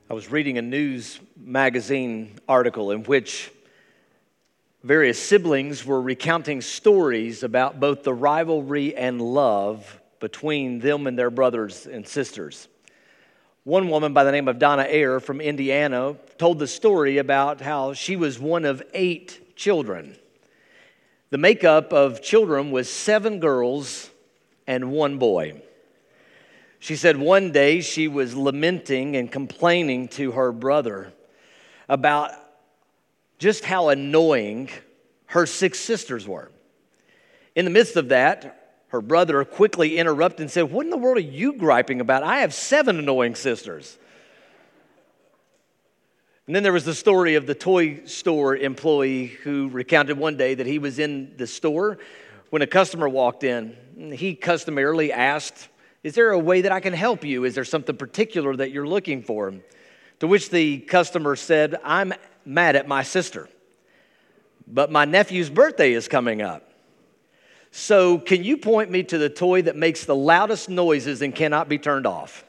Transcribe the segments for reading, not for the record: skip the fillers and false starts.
I was reading a news magazine article in which various siblings were recounting stories about both the rivalry and love between them and their brothers and sisters. One woman by the name of Donna Ayer from Indiana told the story about how she was one of 8 children. The makeup of children was 7 girls and 1 boy. She said one day she was lamenting and complaining to her brother about just how annoying her 6 sisters were. In the midst of that, her brother quickly interrupted and said, "What in the world are you griping about? I have 7 annoying sisters." And then there was the story of the toy store employee who recounted one day that he was in the store when a customer walked in. He customarily asked, "Is there a way that I can help you? Is there something particular that you're looking for?" To which the customer said, "I'm mad at my sister, but my nephew's birthday is coming up. So can you point me to the toy that makes the loudest noises and cannot be turned off?"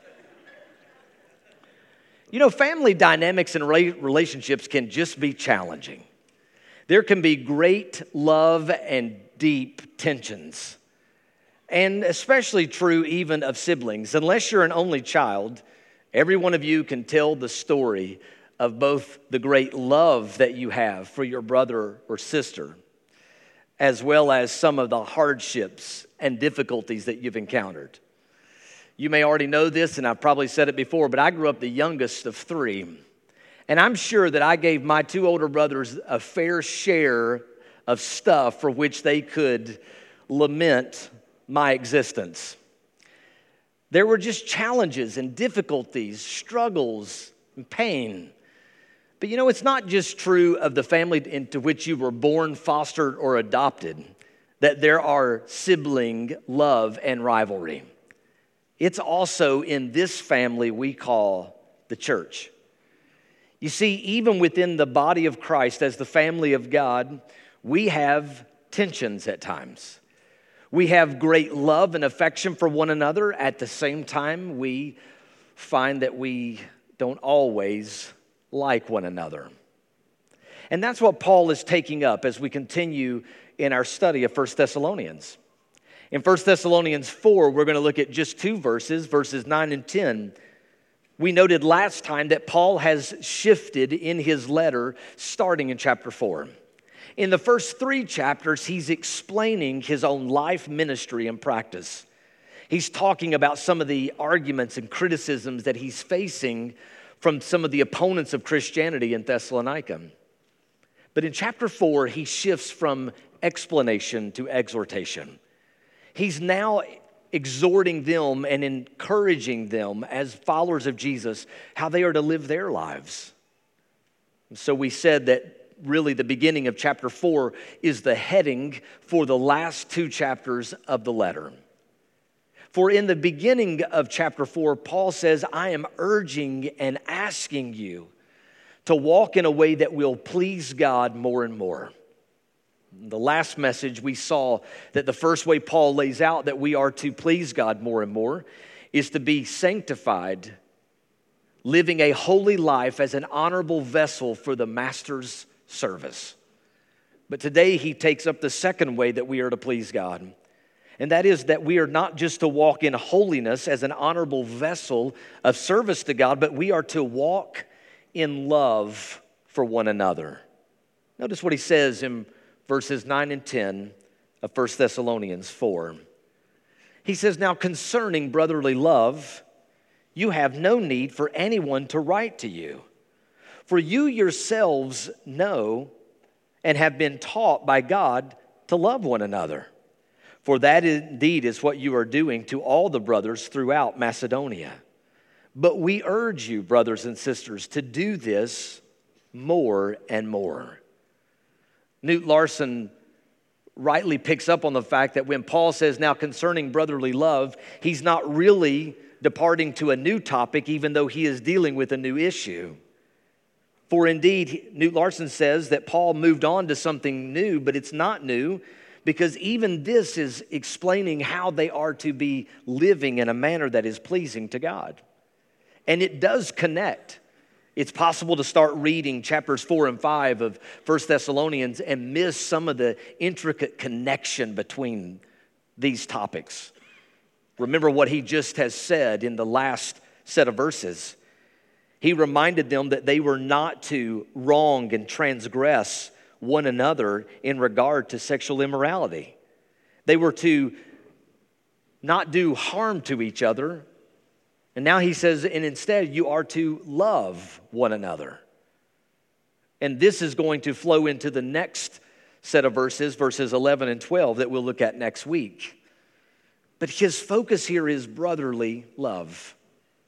You know, family dynamics and relationships can just be challenging. There can be great love and deep tensions. And especially true even of siblings. Unless you're an only child, every one of you can tell the story of both the great love that you have for your brother or sister, as well as some of the hardships and difficulties that you've encountered. You may already know this, and I've probably said it before, but I grew up the youngest of 3. And I'm sure that I gave my 2 older brothers a fair share of stuff for which they could lament my existence. There were just challenges and difficulties, struggles and pain. But you know, it's not just true of the family into which you were born, fostered, or adopted, that there are sibling love and rivalry. It's also in this family we call the church. You see, even within the body of Christ as the family of God, we have tensions at times. We have great love and affection for one another. At the same time, we find that we don't always like one another. And that's what Paul is taking up as we continue in our study of 1 Thessalonians. In 1 Thessalonians 4, we're going to look at just 2 verses, verses 9 and 10. We noted last time that Paul has shifted in his letter starting in chapter 4. In the first 3 chapters, he's explaining his own life, ministry, and practice. He's talking about some of the arguments and criticisms that he's facing from some of the opponents of Christianity in Thessalonica. But in chapter 4, he shifts from explanation to exhortation. He's now exhorting them and encouraging them as followers of Jesus how they are to live their lives. And so we said that really the beginning of chapter 4 is the heading for the last 2 chapters of the letter. For in the beginning of chapter 4, Paul says, "I am urging and asking you to walk in a way that will please God more and more." The last message we saw that the first way Paul lays out that we are to please God more and more is to be sanctified, living a holy life as an honorable vessel for the master's service. But today he takes up the second way that we are to please God. And that is that we are not just to walk in holiness as an honorable vessel of service to God, but we are to walk in love for one another. Notice what he says in verses 9 and 10 of 1 Thessalonians 4. He says, "Now concerning brotherly love, you have no need for anyone to write to you. For you yourselves know and have been taught by God to love one another. For that indeed is what you are doing to all the brothers throughout Macedonia. But we urge you, brothers and sisters, to do this more and more." Newt Larson rightly picks up on the fact that when Paul says, "Now concerning brotherly love," he's not really departing to a new topic, even though he is dealing with a new issue. For indeed, Newt Larson says that Paul moved on to something new, but it's not new because even this is explaining how they are to be living in a manner that is pleasing to God. And it does connect It's possible to start reading chapters 4 and 5 of 1 Thessalonians and miss some of the intricate connection between these topics. Remember what he just has said in the last set of verses. He reminded them that they were not to wrong and transgress one another in regard to sexual immorality. They were to not do harm to each other. And now he says, and instead you are to love one another. And this is going to flow into the next set of verses, verses 11 and 12 that we'll look at next week. But his focus here is brotherly love.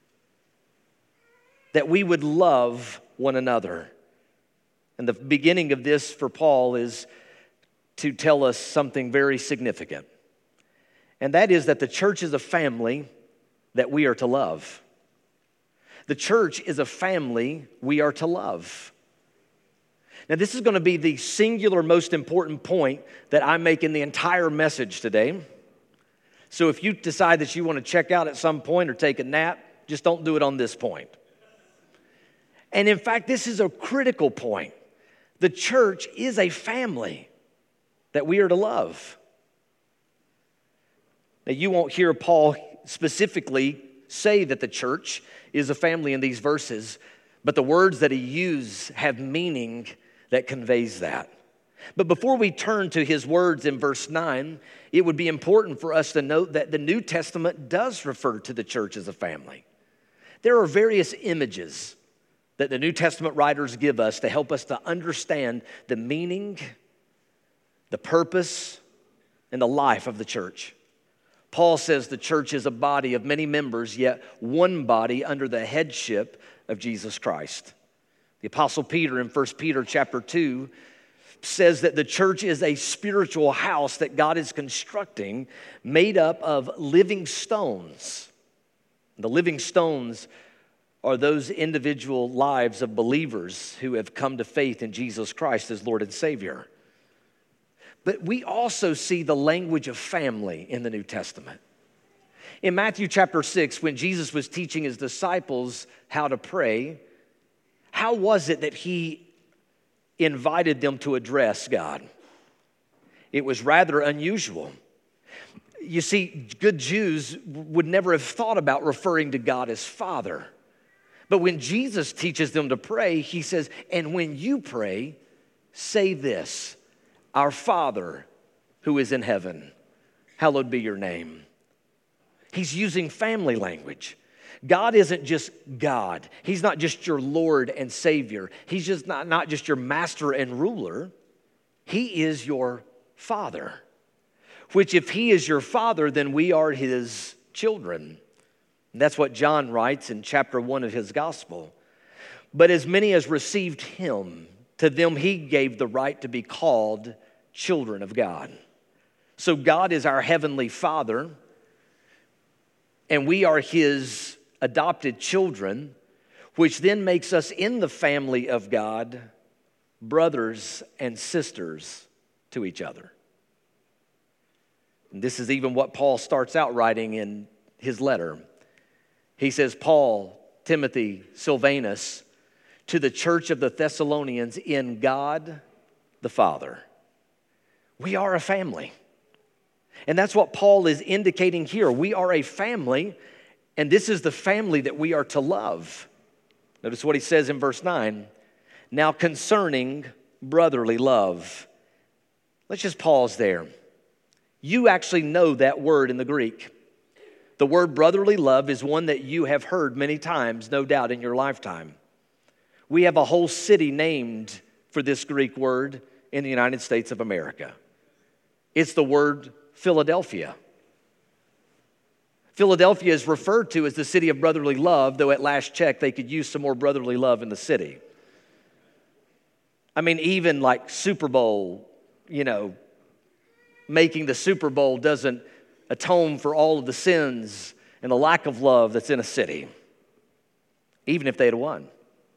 That we would love one another. And the beginning of this for Paul is to tell us something very significant. And that is that the church is a family that we are to love. The church is a family we are to love. Now, this is going to be the singular most important point that I make in the entire message today. So if you decide that you want to check out at some point or take a nap, just don't do it on this point. And in fact, this is a critical point. The church is a family that we are to love. Now, you won't hear Paul specifically say that the church is a family in these verses, but the words that he uses have meaning that conveys that. But before we turn to his words in verse 9, it would be important for us to note that the New Testament does refer to the church as a family. There are various images that the New Testament writers give us to help us to understand the meaning, the purpose, and the life of the church. Paul says the church is a body of many members, yet one body under the headship of Jesus Christ. The Apostle Peter in 1 Peter chapter 2 says that the church is a spiritual house that God is constructing made up of living stones. The living stones are those individual lives of believers who have come to faith in Jesus Christ as Lord and Savior. But we also see the language of family in the New Testament. In Matthew chapter 6, when Jesus was teaching his disciples how to pray, how was it that he invited them to address God? It was rather unusual. You see, good Jews would never have thought about referring to God as Father. But when Jesus teaches them to pray, he says, and when you pray, say this, our Father who is in heaven, hallowed be your name. He's using family language. God isn't just God. He's not just your Lord and Savior. He's just not just your master and ruler. He is your Father, which if he is your Father, then we are his children. And that's what John writes in chapter 1 of his gospel. But as many as received him, to them he gave the right to be called children of God. So God is our heavenly Father, and we are his adopted children, which then makes us in the family of God brothers and sisters to each other. And this is even what Paul starts out writing in his letter. He says, Paul, Timothy, Silvanus, to the church of the Thessalonians in God the Father. We are a family. And that's what Paul is indicating here. We are a family, and this is the family that we are to love. Notice what he says in verse 9. Now concerning brotherly love. Let's just pause there. You actually know that word in the Greek. The word brotherly love is one that you have heard many times, no doubt, in your lifetime. We have a whole city named for this Greek word in the United States of America. It's the word Philadelphia. Philadelphia is referred to as the city of brotherly love, though at last check they could use some more brotherly love in the city. I mean, even like Super Bowl, making the Super Bowl doesn't atone for all of the sins and the lack of love that's in a city, even if they had won.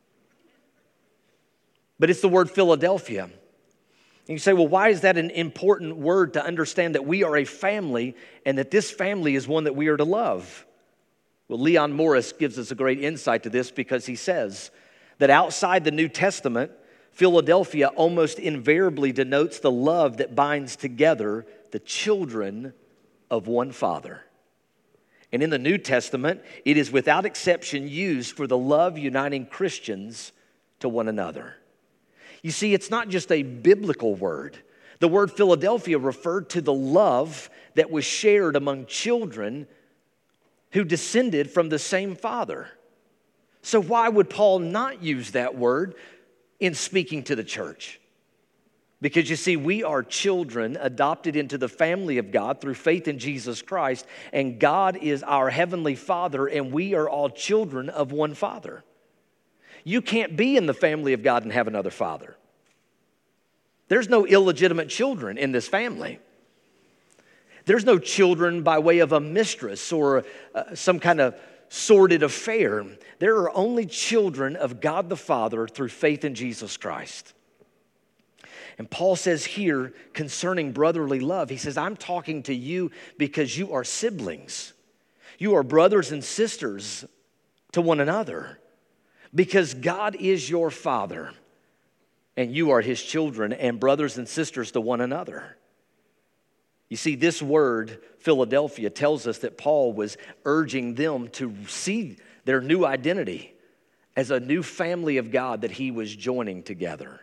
But it's the word Philadelphia. And you say, well, why is that an important word to understand that we are a family and that this family is one that we are to love? Well, Leon Morris gives us a great insight to this because he says, that outside the New Testament, Philadelphia almost invariably denotes the love that binds together the children of one Father. And in the New Testament, it is without exception used for the love uniting Christians to one another. You see, it's not just a biblical word. The word Philadelphia referred to the love that was shared among children who descended from the same Father. So why would Paul not use that word in speaking to the church? Because you see, we are children adopted into the family of God through faith in Jesus Christ, and God is our heavenly Father, and we are all children of one Father. You can't be in the family of God and have another father. There's no illegitimate children in this family. There's no children by way of a mistress or some kind of sordid affair. There are only children of God the Father through faith in Jesus Christ. And Paul says here concerning brotherly love, he says, I'm talking to you because you are siblings. You are brothers and sisters to one another because God is your Father and you are his children and brothers and sisters to one another. You see, this word, Philadelphia, tells us that Paul was urging them to see their new identity as a new family of God that he was joining together.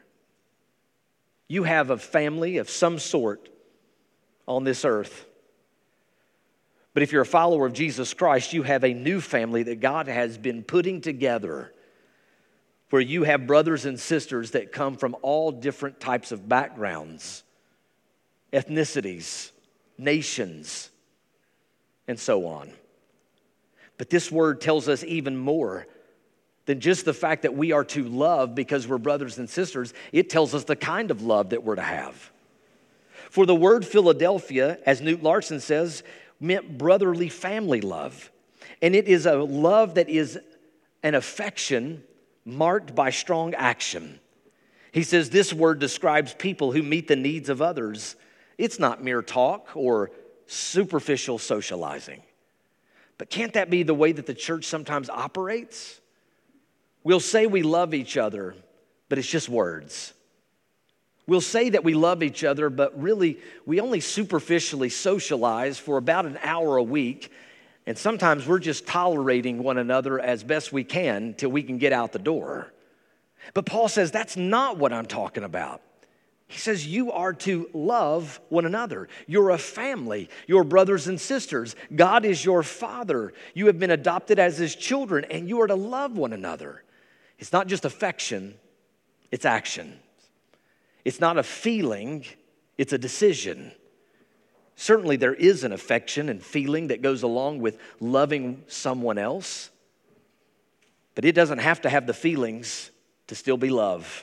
You have a family of some sort on this earth. But if you're a follower of Jesus Christ, you have a new family that God has been putting together where you have brothers and sisters that come from all different types of backgrounds, ethnicities, nations, and so on. But this word tells us even more than just the fact that we are to love because we're brothers and sisters. It tells us the kind of love that we're to have. For the word Philadelphia, as Newt Larson says, meant brotherly family love. And it is a love that is an affection marked by strong action. He says this word describes people who meet the needs of others. It's not mere talk or superficial socializing. But can't that be the way that the church sometimes operates? We'll say we love each other, but it's just words. We'll say that we love each other, but really we only superficially socialize for about an hour a week, and sometimes we're just tolerating one another as best we can till we can get out the door. But Paul says that's not what I'm talking about. He says you are to love one another. You're a family. You're brothers and sisters. God is your Father. You have been adopted as his children, and you are to love one another. It's not just affection, it's action. It's not a feeling, it's a decision. Certainly there is an affection and feeling that goes along with loving someone else, but it doesn't have to have the feelings to still be love.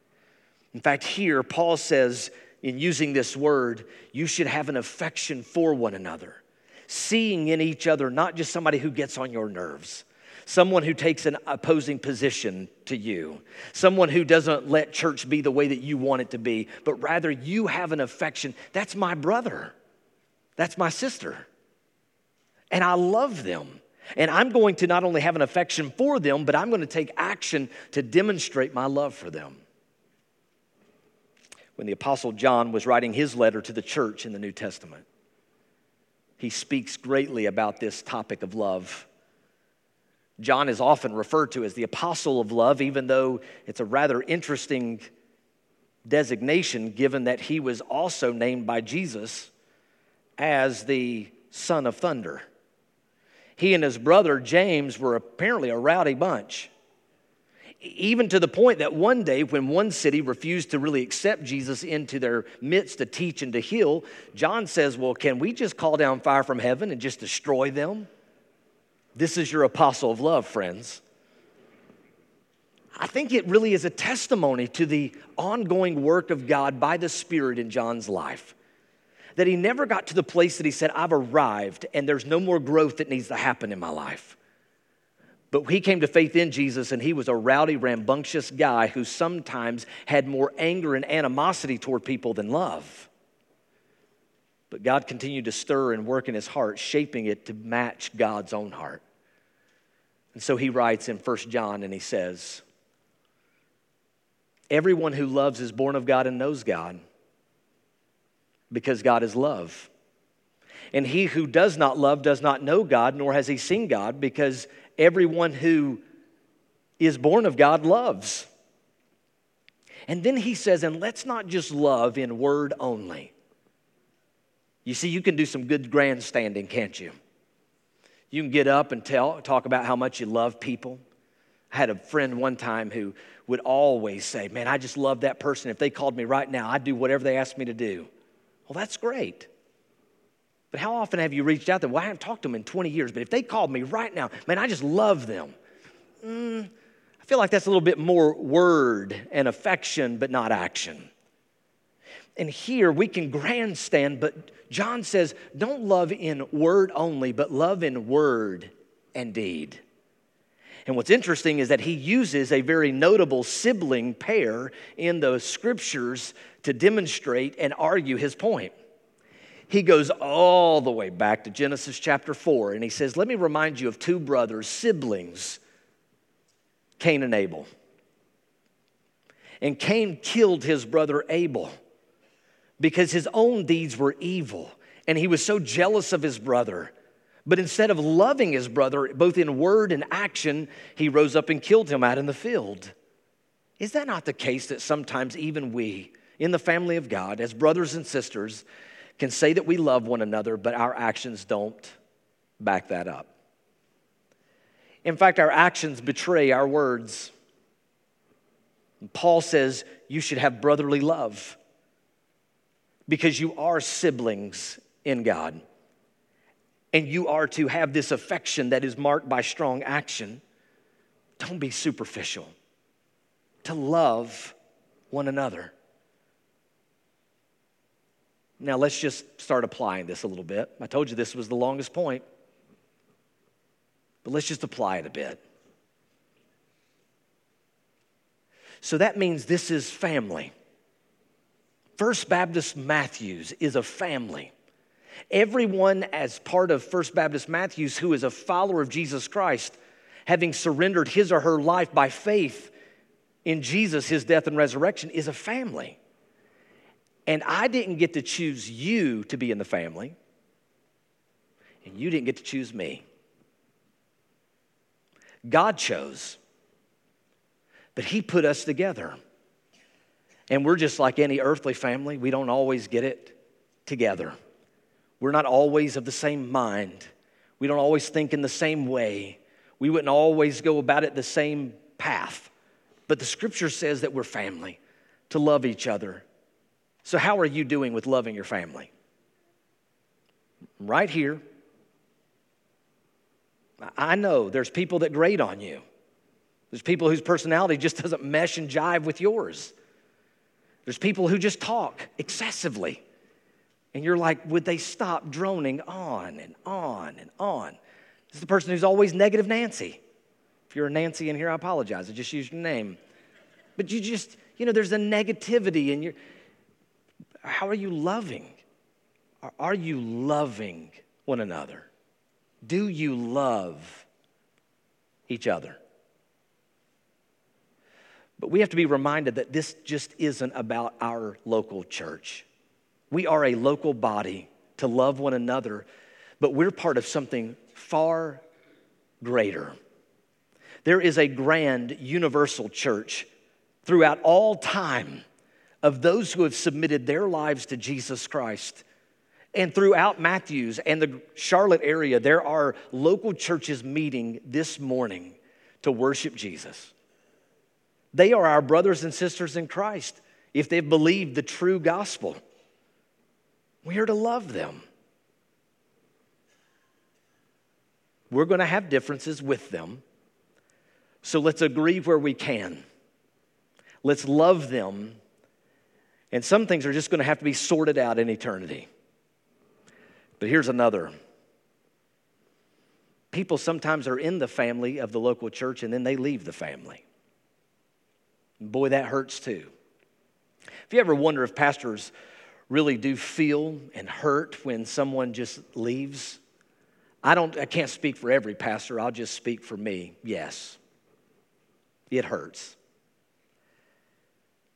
In fact, here Paul says, in using this word, you should have an affection for one another, seeing in each other not just somebody who gets on your nerves, someone who takes an opposing position to you, someone who doesn't let church be the way that you want it to be, but rather you have an affection. That's my brother. That's my sister. And I love them. And I'm going to not only have an affection for them, but I'm going to take action to demonstrate my love for them. When the Apostle John was writing his letter to the church in the New Testament, he speaks greatly about this topic of love. John is often referred to as the apostle of love, even though it's a rather interesting designation given that he was also named by Jesus as the son of thunder. He and his brother James were apparently a rowdy bunch, even to the point that one day when one city refused to really accept Jesus into their midst to teach and to heal, John says, well, can we just call down fire from heaven and just destroy them? This is your apostle of love, friends. I think it really is a testimony to the ongoing work of God by the Spirit in John's life. That he never got to the place that he said, I've arrived and there's no more growth that needs to happen in my life. But he came to faith in Jesus and he was a rowdy, rambunctious guy who sometimes had more anger and animosity toward people than love. But God continued to stir and work in his heart, shaping it to match God's own heart. And so he writes in 1 John and he says, Everyone who loves is born of God and knows God, because God is love. And he who does not love does not know God, nor has he seen God, because everyone who is born of God loves. And then he says, and let's not just love in word only. You see, you can do some good grandstanding, can't you? You can get up and talk about how much you love people. I had a friend one time who would always say, man, I just love that person. If they called me right now, I'd do whatever they asked me to do. Well, that's great. But how often have you reached out to them? Well, I haven't talked to them in 20 years, but if they called me right now, man, I just love them. I feel like that's a little bit more word and affection, but not action. And here we can grandstand, but John says, don't love in word only, but love in word and deed. And what's interesting is that he uses a very notable sibling pair in the scriptures to demonstrate and argue his point. He goes all the way back to Genesis chapter 4, and he says, let me remind you of two brothers, siblings, Cain and Abel. And Cain killed his brother Abel because his own deeds were evil, and he was so jealous of his brother. But instead of loving his brother, both in word and action, he rose up and killed him out in the field. Is that not the case that sometimes even we, in the family of God, as brothers and sisters, can say that we love one another, but our actions don't back that up? In fact, our actions betray our words. Paul says you should have brotherly love because you are siblings in God. And you are to have this affection that is marked by strong action. Don't be superficial. To love one another. Now let's just start applying this a little bit. I told you this was the longest point. But let's just apply it a bit. So that means this is family. First Baptist Matthews is a family. Everyone as part of First Baptist Matthews who is a follower of Jesus Christ, having surrendered his or her life by faith in Jesus, his death and resurrection, is a family. And I didn't get to choose you to be in the family, and you didn't get to choose me. God chose, but he put us together. And we're just like any earthly family. We don't always get it together. We're not always of the same mind. We don't always think in the same way. We wouldn't always go about it the same path. But the scripture says that we're family, to love each other. So how are you doing with loving your family? Right here. I know there's people that grate on you. There's people whose personality just doesn't mesh and jive with yours. There's people who just talk excessively. And you're like, would they stop droning on and on and on? This is the person who's always negative Nancy. If you're a Nancy in here, I apologize. I just used your name. But you just, there's a negativity in your... How are you loving? Are you loving one another? Do you love each other? But we have to be reminded that this just isn't about our local church. We are a local body to love one another, but we're part of something far greater. There is a grand universal church throughout all time of those who have submitted their lives to Jesus Christ. And throughout Matthews and the Charlotte area, there are local churches meeting this morning to worship Jesus. They are our brothers and sisters in Christ if they've believed the true gospel. We are to love them. We're going to have differences with them. So let's agree where we can. Let's love them. And some things are just going to have to be sorted out in eternity. But here's another. People sometimes are in the family of the local church and then they leave the family. Boy, that hurts too. If you ever wonder if pastors really do feel and hurt when someone just leaves, I can't speak for every pastor. I'll just speak for me. Yes, it hurts.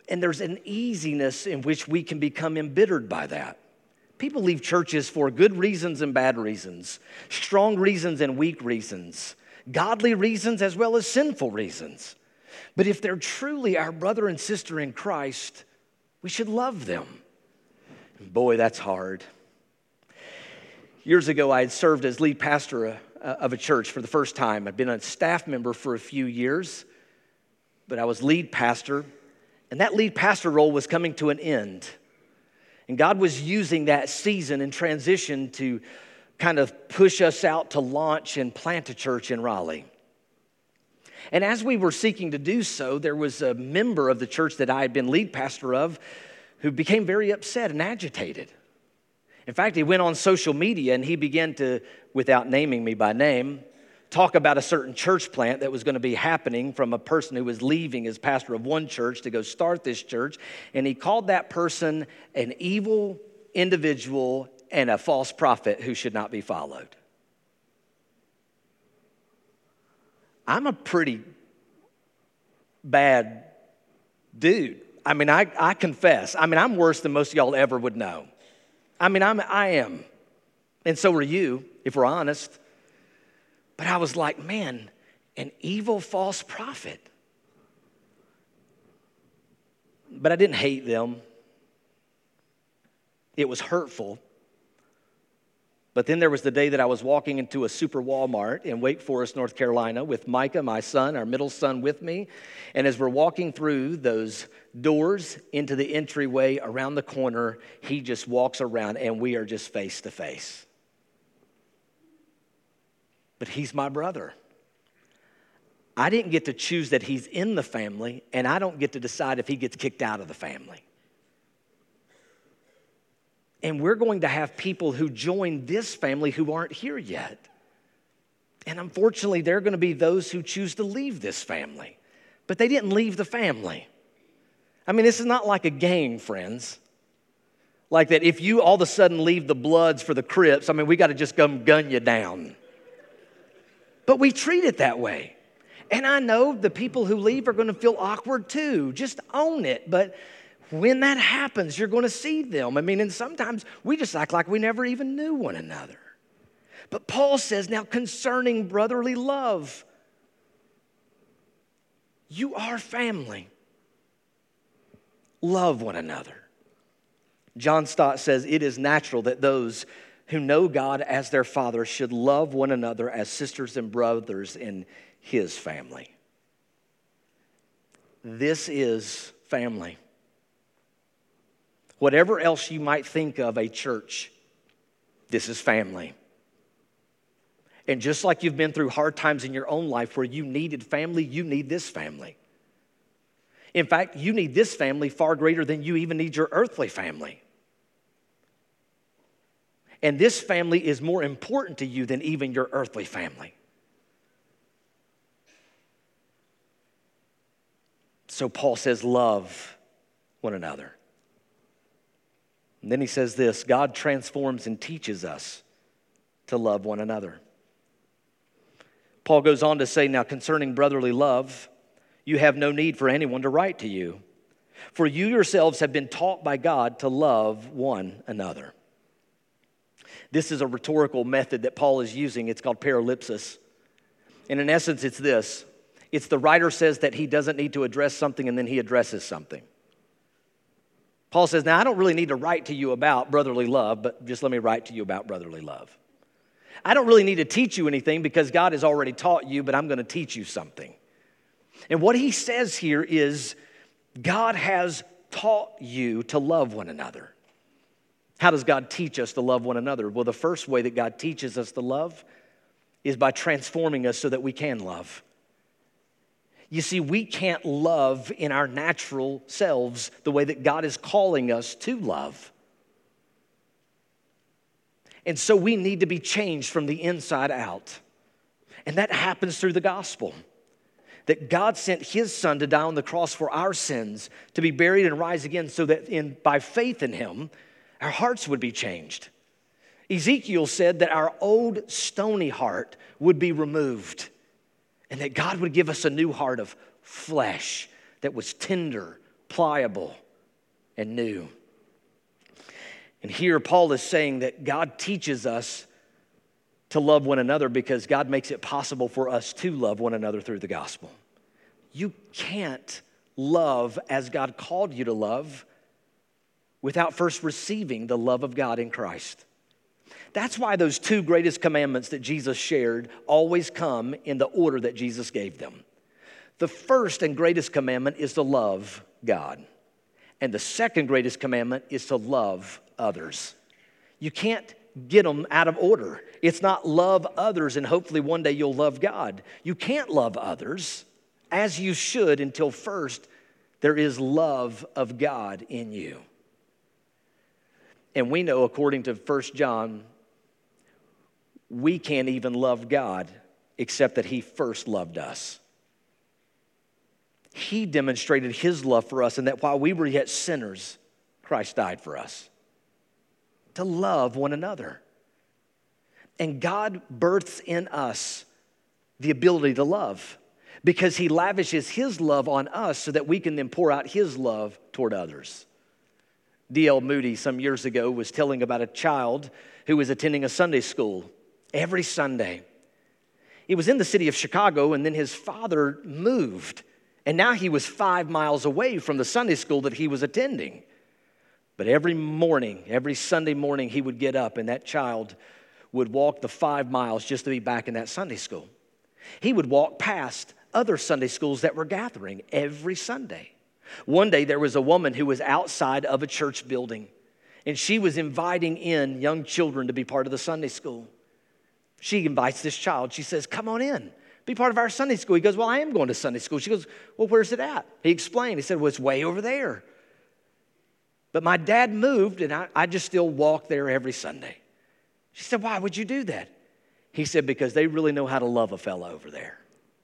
And there's an easiness in which we can become embittered by that. People leave churches for good reasons and bad reasons, strong reasons and weak reasons, godly reasons as well as sinful reasons. But if they're truly our brother and sister in Christ, we should love them. And boy, that's hard. Years ago, I had served as lead pastor of a church for the first time. I'd been a staff member for a few years, but I was lead pastor. And that lead pastor role was coming to an end. And God was using that season and transition to kind of push us out to launch and plant a church in Raleigh. And as we were seeking to do so, there was a member of the church that I had been lead pastor of who became very upset and agitated. In fact, he went on social media and he began to, without naming me by name, talk about a certain church plant that was going to be happening from a person who was leaving as pastor of one church to go start this church. And he called that person an evil individual and a false prophet who should not be followed. I'm a pretty bad dude. I mean, I confess. I mean, I'm worse than most of y'all ever would know. I mean, I am. And so are you, if we're honest. But I was like, man, an evil false prophet. But I didn't hate them. It was hurtful. But then there was the day that I was walking into a super Walmart in Wake Forest, North Carolina, with Micah, my son, our middle son, with me. And as we're walking through those doors into the entryway around the corner, he just walks around and we are just face to face. But he's my brother. I didn't get to choose that he's in the family, and I don't get to decide if he gets kicked out of the family. And we're going to have people who join this family who aren't here yet. And unfortunately, there are going to be those who choose to leave this family. But they didn't leave the family. I mean, this is not like a gang, friends. Like that if you all of a sudden leave the Bloods for the Crips, I mean, we got to just come gun you down. But we treat it that way. And I know the people who leave are going to feel awkward too. Just own it. But when that happens, you're going to see them. I mean, and sometimes we just act like we never even knew one another. But Paul says, now concerning brotherly love, you are family. Love one another. John Stott says, it is natural that those who know God as their Father should love one another as sisters and brothers in His family. This is family. Whatever else you might think of a church, this is family. And just like you've been through hard times in your own life where you needed family, you need this family. In fact, you need this family far greater than you even need your earthly family. And this family is more important to you than even your earthly family. So Paul says, love one another. And then he says this, God transforms and teaches us to love one another. Paul goes on to say, now concerning brotherly love, you have no need for anyone to write to you, for you yourselves have been taught by God to love one another. This is a rhetorical method that Paul is using. It's called paralipsis. And in essence, it's this. It's the writer says that he doesn't need to address something and then he addresses something. Paul says, now I don't really need to write to you about brotherly love, but just let me write to you about brotherly love. I don't really need to teach you anything because God has already taught you, but I'm going to teach you something. And what he says here is God has taught you to love one another. How does God teach us to love one another? Well, the first way that God teaches us to love is by transforming us so that we can love. You see, we can't love in our natural selves the way that God is calling us to love. And so we need to be changed from the inside out. And that happens through the gospel. That God sent His Son to die on the cross for our sins, to be buried and rise again so that by faith in Him, our hearts would be changed. Ezekiel said that our old stony heart would be removed and that God would give us a new heart of flesh that was tender, pliable, and new. And here Paul is saying that God teaches us to love one another because God makes it possible for us to love one another through the gospel. You can't love as God called you to love without first receiving the love of God in Christ. That's why those two greatest commandments that Jesus shared always come in the order that Jesus gave them. The first and greatest commandment is to love God. And the second greatest commandment is to love others. You can't get them out of order. It's not love others and hopefully one day you'll love God. You can't love others as you should until first there is love of God in you. And we know, according to 1 John, we can't even love God except that He first loved us. He demonstrated His love for us, and that while we were yet sinners, Christ died for us. To love one another. And God births in us the ability to love because He lavishes His love on us so that we can then pour out His love toward others. D.L. Moody some years ago was telling about a child who was attending a Sunday school every Sunday. He was in the city of Chicago, and then his father moved. And now he was 5 miles away from the Sunday school that he was attending. But every morning, every Sunday morning, he would get up and that child would walk the 5 miles just to be back in that Sunday school. He would walk past other Sunday schools that were gathering every Sunday. One day there was a woman who was outside of a church building and she was inviting in young children to be part of the Sunday school. She invites this child. She says, "Come on in. Be part of our Sunday school." He goes, "Well, I am going to Sunday school." She goes, "Well, where's it at?" He explained. He said, "Well, it's way over there. But my dad moved, and I just still walk there every Sunday." She said, "Why would you do that?" He said, "Because they really know how to love a fella over there."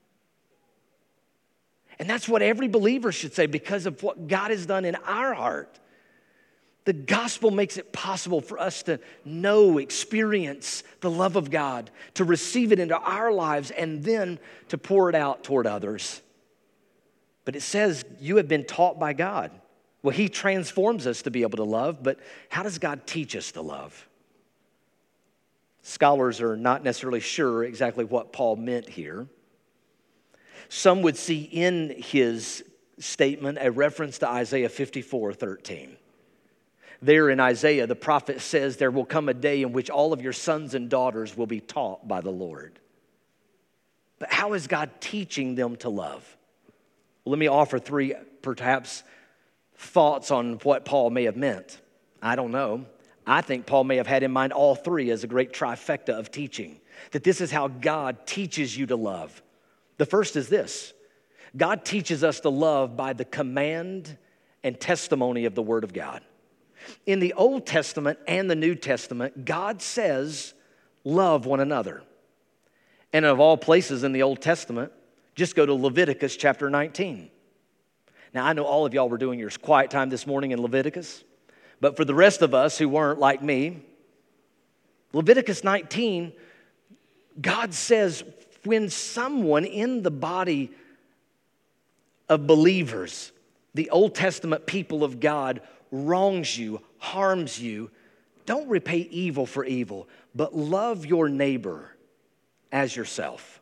And that's what every believer should say because of what God has done in our heart. The gospel makes it possible for us to know, experience the love of God, to receive it into our lives, and then to pour it out toward others. But it says you have been taught by God. Well, He transforms us to be able to love, but how does God teach us to love? Scholars are not necessarily sure exactly what Paul meant here. Some would see in his statement a reference to Isaiah 54:13. There in Isaiah, the prophet says, "There will come a day in which all of your sons and daughters will be taught by the Lord." But how is God teaching them to love? Well, let me offer three perhaps thoughts on what Paul may have meant. I don't know. I think Paul may have had in mind all three as a great trifecta of teaching, that this is how God teaches you to love. The first is this: God teaches us to love by the command and testimony of the Word of God. In the Old Testament and the New Testament, God says, love one another. And of all places in the Old Testament, just go to Leviticus chapter 19. Now, I know all of y'all were doing your quiet time this morning in Leviticus, but for the rest of us who weren't like me, Leviticus 19, God says when someone in the body of believers, the Old Testament people of God, wrongs you, harms you, don't repay evil for evil, but love your neighbor as yourself.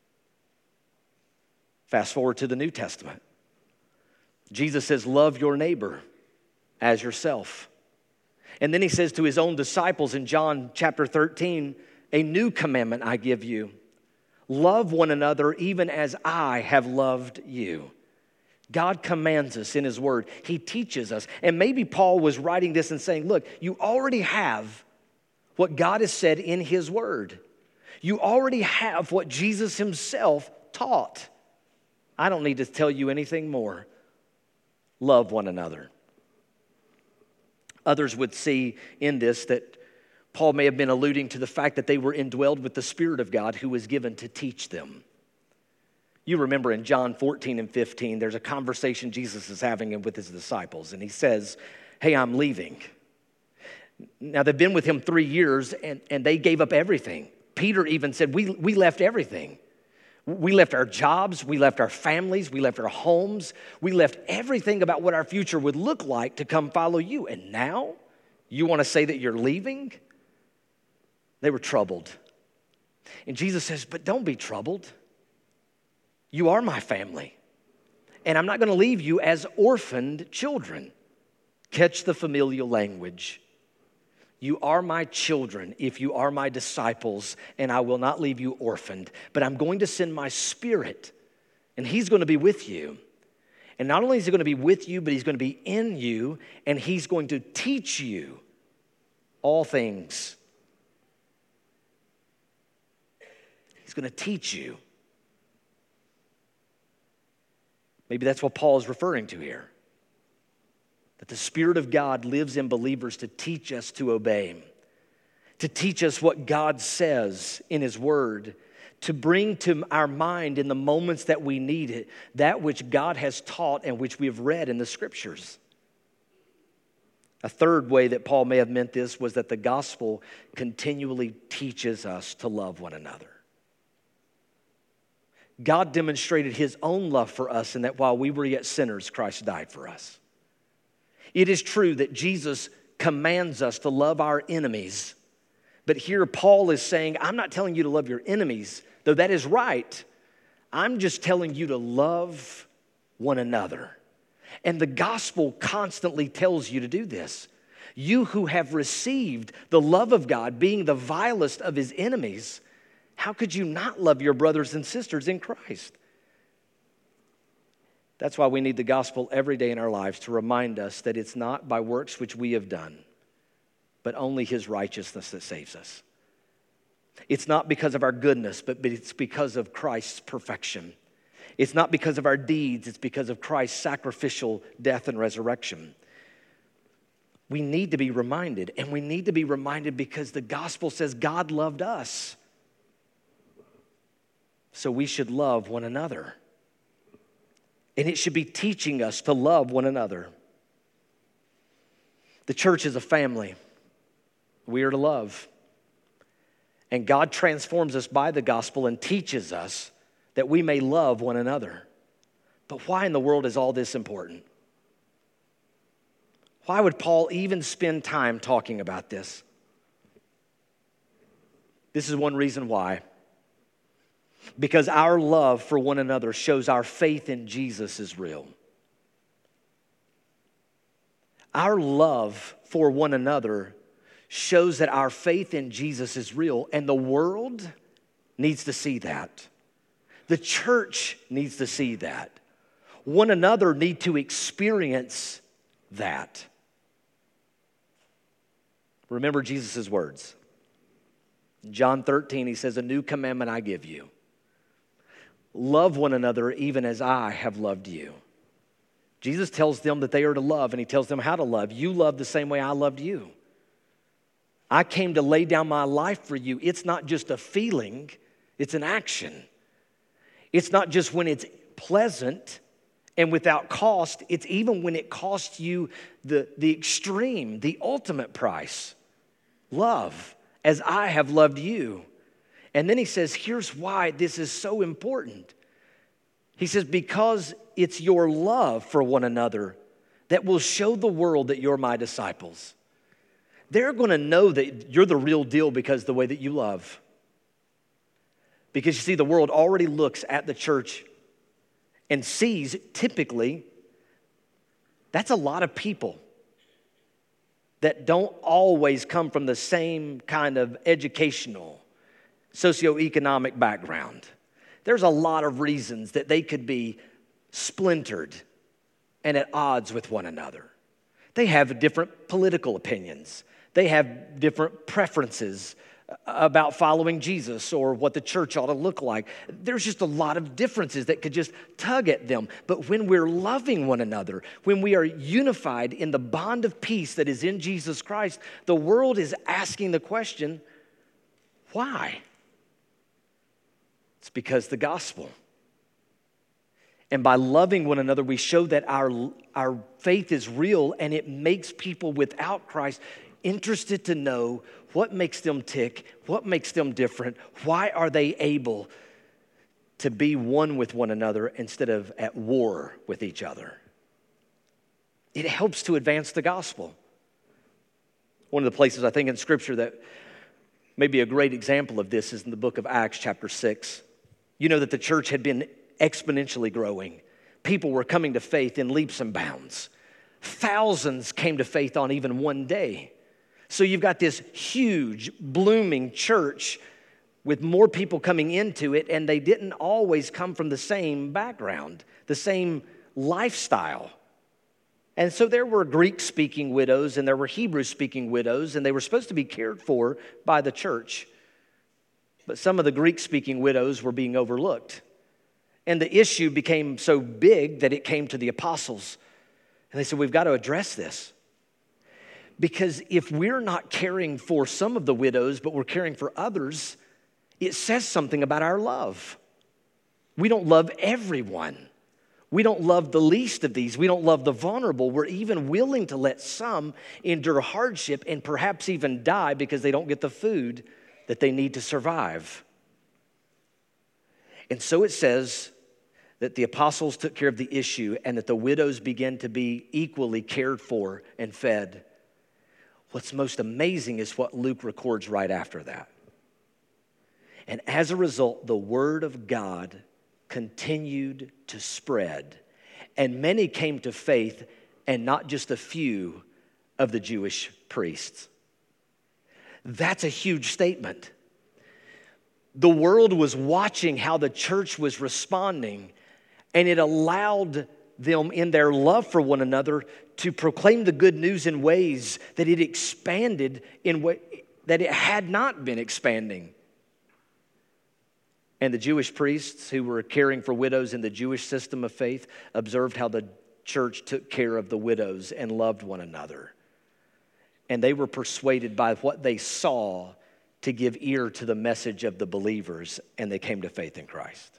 Fast forward to the New Testament. Jesus says, love your neighbor as yourself. And then He says to His own disciples in John chapter 13, a new commandment I give you. Love one another even as I have loved you. God commands us in His Word. He teaches us. And maybe Paul was writing this and saying, look, you already have what God has said in His Word. You already have what Jesus Himself taught. I don't need to tell you anything more. Love one another. Others would see in this that Paul may have been alluding to the fact that they were indwelled with the Spirit of God who was given to teach them. You remember in John 14 and 15, there's a conversation Jesus is having with His disciples, and He says, hey, I'm leaving. Now, they've been with Him 3 years, and they gave up everything. Peter even said, we left everything. We left our jobs, we left our families, we left our homes, we left everything about what our future would look like to come follow you. And now you want to say that you're leaving? They were troubled. And Jesus says, but don't be troubled. You are my family. And I'm not going to leave you as orphaned children. Catch the familial language. You are my children if you are my disciples, and I will not leave you orphaned. But I'm going to send my Spirit, and He's going to be with you. And not only is He going to be with you, but He's going to be in you, and He's going to teach you all things. He's going to teach you. Maybe that's what Paul is referring to here. That the Spirit of God lives in believers to teach us to obey Him, to teach us what God says in His Word, to bring to our mind in the moments that we need it, that which God has taught and which we have read in the Scriptures. A third way that Paul may have meant this was that the gospel continually teaches us to love one another. God demonstrated His own love for us in that while we were yet sinners, Christ died for us. It is true that Jesus commands us to love our enemies. But here Paul is saying, I'm not telling you to love your enemies, though that is right. I'm just telling you to love one another. And the gospel constantly tells you to do this. You who have received the love of God, being the vilest of His enemies, how could you not love your brothers and sisters in Christ? That's why we need the gospel every day in our lives to remind us that it's not by works which we have done, but only His righteousness that saves us. It's not because of our goodness, but it's because of Christ's perfection. It's not because of our deeds, it's because of Christ's sacrificial death and resurrection. We need to be reminded, and we need to be reminded because the gospel says God loved us. So we should love one another. And it should be teaching us to love one another. The church is a family. We are to love. And God transforms us by the gospel and teaches us that we may love one another. But why in the world is all this important? Why would Paul even spend time talking about this? This is one reason why. Because our love for one another shows our faith in Jesus is real. Our love for one another shows that our faith in Jesus is real, and the world needs to see that. The church needs to see that. One another need to experience that. Remember Jesus' words. In John 13, He says, "A new commandment I give you. Love one another even as I have loved you." Jesus tells them that they are to love, and He tells them how to love. You love the same way I loved you. I came to lay down my life for you. It's not just a feeling, it's an action. It's not just when it's pleasant and without cost, it's even when it costs you the extreme, the ultimate price. Love as I have loved you. And then He says, here's why this is so important. He says, because it's your love for one another that will show the world that you're my disciples. They're going to know that you're the real deal because of the way that you love. Because you see, the world already looks at the church and sees, typically, that's a lot of people that don't always come from the same kind of educational, socioeconomic background. There's a lot of reasons that they could be splintered and at odds with one another. They have different political opinions. They have different preferences about following Jesus or what the church ought to look like. There's just a lot of differences that could just tug at them. But when we're loving one another, when we are unified in the bond of peace that is in Jesus Christ, the world is asking the question, why? It's because the gospel. And by loving one another, we show that our faith is real, and it makes people without Christ interested to know what makes them tick, what makes them different, why are they able to be one with one another instead of at war with each other. It helps to advance the gospel. One of the places I think in Scripture that may be a great example of this is in the book of Acts chapter 6. You know that the church had been exponentially growing. People were coming to faith in leaps and bounds. Thousands came to faith on even one day. So you've got this huge, blooming church with more people coming into it, and they didn't always come from the same background, the same lifestyle. And so there were Greek-speaking widows and there were Hebrew-speaking widows, and they were supposed to be cared for by the church. But some of the Greek-speaking widows were being overlooked. And the issue became so big that it came to the apostles. And they said, we've got to address this. Because if we're not caring for some of the widows, but we're caring for others, it says something about our love. We don't love everyone. We don't love the least of these. We don't love the vulnerable. We're even willing to let some endure hardship and perhaps even die because they don't get the food that they need to survive. And so it says that the apostles took care of the issue and that the widows began to be equally cared for and fed. What's most amazing is what Luke records right after that. And as a result, the word of God continued to spread, and many came to faith, and not just a few of the Jewish priests. That's a huge statement. The world was watching how the church was responding, and it allowed them in their love for one another to proclaim the good news in ways that it expanded in way that it had not been expanding. And the Jewish priests who were caring for widows in the Jewish system of faith observed how the church took care of the widows and loved one another. And they were persuaded by what they saw to give ear to the message of the believers, and they came to faith in Christ.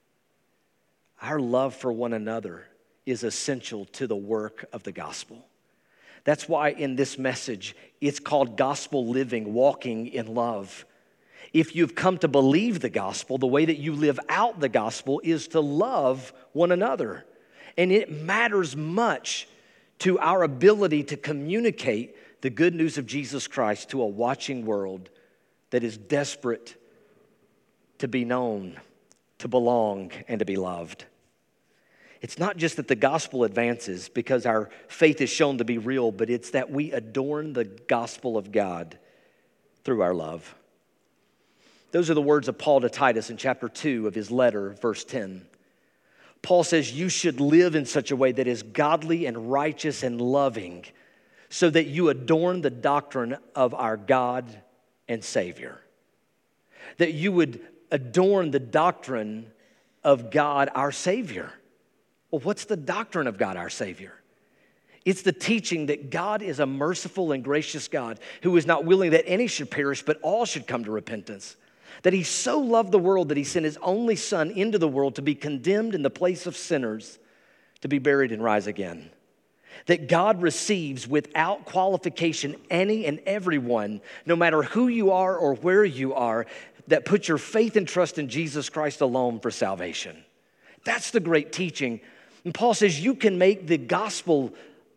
Our love for one another is essential to the work of the gospel. That's why in this message, it's called gospel living, walking in love. If you've come to believe the gospel, the way that you live out the gospel is to love one another. And it matters much to our ability to communicate the good news of Jesus Christ to a watching world that is desperate to be known, to belong, and to be loved. It's not just that the gospel advances because our faith is shown to be real, but it's that we adorn the gospel of God through our love. Those are the words of Paul to Titus in chapter 2 of his letter, verse 10. Paul says, you should live in such a way that is godly and righteous and loving, so that you adorn the doctrine of our God and Savior. That you would adorn the doctrine of God, our Savior. Well, what's the doctrine of God, our Savior? It's the teaching that God is a merciful and gracious God who is not willing that any should perish, but all should come to repentance. That he so loved the world that he sent his only son into the world to be condemned in the place of sinners, to be buried and rise again. That God receives without qualification any and everyone, no matter who you are or where you are, that put your faith and trust in Jesus Christ alone for salvation. That's the great teaching. And Paul says you can make the gospel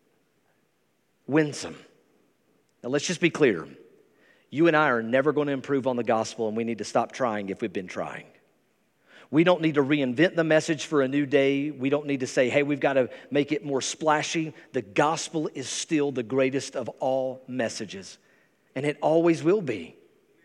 winsome. Now let's just be clear. You and I are never going to improve on the gospel, and we need to stop trying if we've been trying. We don't need to reinvent the message for a new day. We don't need to say, hey, we've got to make it more splashy. The gospel is still the greatest of all messages, and it always will be.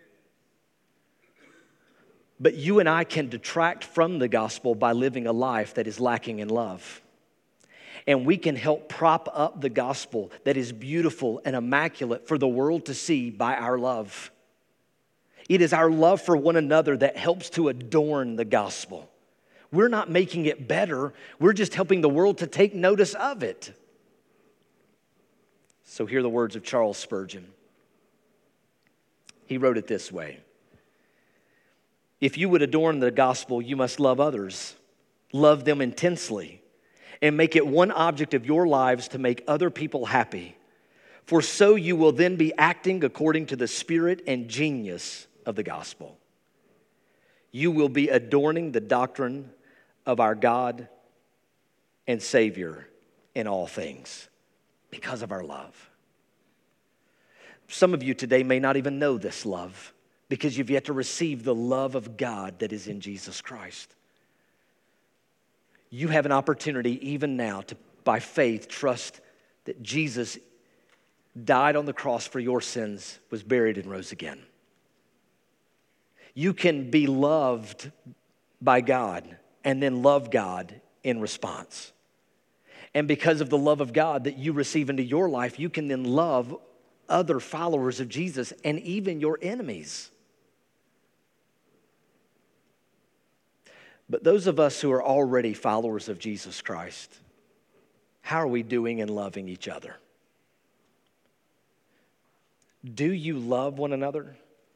But you and I can detract from the gospel by living a life that is lacking in love. And we can help prop up the gospel that is beautiful and immaculate for the world to see by our love. It is our love for one another that helps to adorn the gospel. We're not making it better. We're just helping the world to take notice of it. So hear the words of Charles Spurgeon. He wrote it this way. If you would adorn the gospel, you must love others. Love them intensely. And make it one object of your lives to make other people happy. For so you will then be acting according to the spirit and genius of the gospel. You will be adorning the doctrine of our God and Savior in all things because of our love. Some of you today may not even know this love because you've yet to receive the love of God that is in Jesus Christ. You have an opportunity even now to, by faith, trust that Jesus died on the cross for your sins, was buried, and rose again. You can be loved by God and then love God in response. And because of the love of God that you receive into your life, you can then love other followers of Jesus and even your enemies. But those of us who are already followers of Jesus Christ, how are we doing in loving each other? Do you love one another?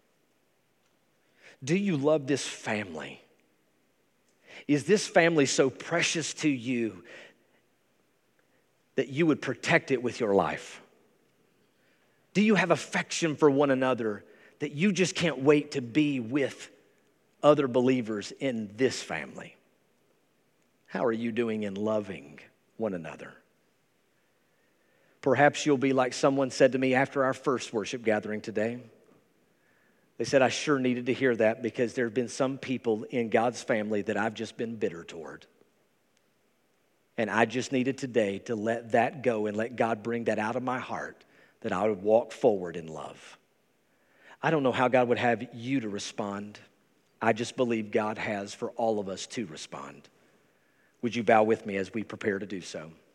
Do you love this family? Is this family so precious to you that you would protect it with your life? Do you have affection for one another that you just can't wait to be with other believers in this family? How are you doing in loving one another? Perhaps you'll be like someone said to me after our first worship gathering today. They said, I sure needed to hear that because there have been some people in God's family that I've just been bitter toward. And I just needed today to let that go and let God bring that out of my heart, that I would walk forward in love. I don't know how God would have you to respond. I just believe God has for all of us to respond. Would you bow with me as we prepare to do so?